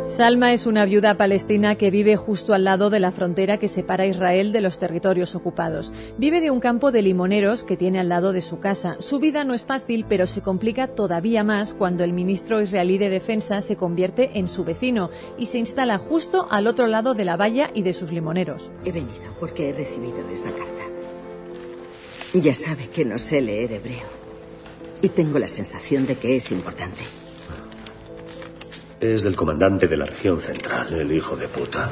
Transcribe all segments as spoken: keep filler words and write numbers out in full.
Salma es una viuda palestina que vive justo al lado de la frontera que separa a Israel de los territorios ocupados. Vive de un campo de limoneros que tiene al lado de su casa. Su vida no es fácil, pero se complica todavía más cuando el ministro israelí de Defensa se convierte en su vecino y se instala justo al otro lado de la valla y de sus limoneros. He venido porque he recibido esta carta. Ya sabe que no sé leer hebreo y tengo la sensación de que es importante. Es del comandante de la región central, el hijo de puta.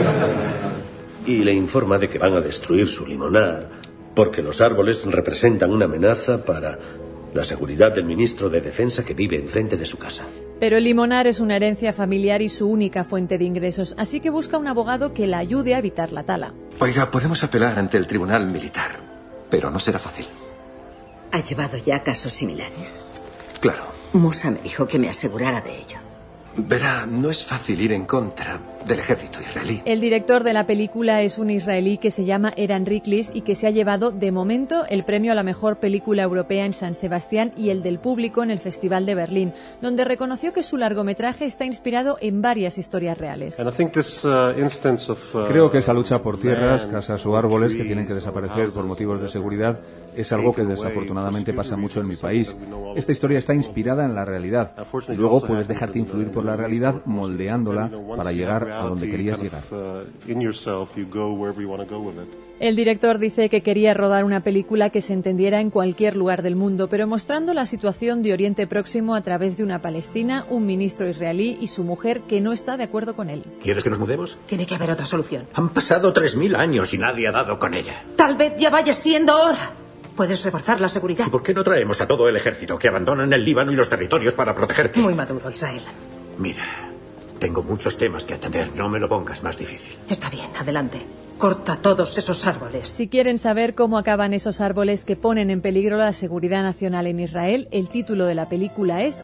Y le informa de que van a destruir su limonar porque los árboles representan una amenaza para la seguridad del ministro de Defensa que vive enfrente de su casa. Pero el limonar es una herencia familiar y su única fuente de ingresos, así que busca un abogado que la ayude a evitar la tala. Oiga, podemos apelar ante el tribunal militar, pero no será fácil. ¿Ha llevado ya casos similares? Claro. Musa me dijo que me asegurara de ello. Verá, no es fácil ir en contra del ejército israelí. El director de la película es un israelí que se llama Eran Riklis y que se ha llevado, de momento, el premio a la mejor película europea en San Sebastián y el del público en el Festival de Berlín, donde reconoció que su largometraje está inspirado en varias historias reales. Creo que esa lucha por tierras, casas o árboles que tienen que desaparecer por motivos de seguridad es algo que desafortunadamente pasa mucho en mi país. Esta historia está inspirada en la realidad. Luego puedes dejarte influir por la realidad moldeándola para llegar a donde querías llegar. El director dice que quería rodar una película que se entendiera en cualquier lugar del mundo, pero mostrando la situación de Oriente Próximo a través de una palestina, un ministro israelí y su mujer que no está de acuerdo con él. ¿Quieres que nos mudemos? Tiene que haber otra solución. Han pasado tres mil años y nadie ha dado con ella. Tal vez ya vaya siendo hora. Puedes reforzar la seguridad. ¿Y por qué no traemos a todo el ejército que abandonan el Líbano y los territorios para protegerte? Muy maduro, Israel. Mira, tengo muchos temas que atender. No me lo pongas más difícil. Está bien, adelante. Corta todos esos árboles. Si quieren saber cómo acaban esos árboles que ponen en peligro la seguridad nacional en Israel, el título de la película es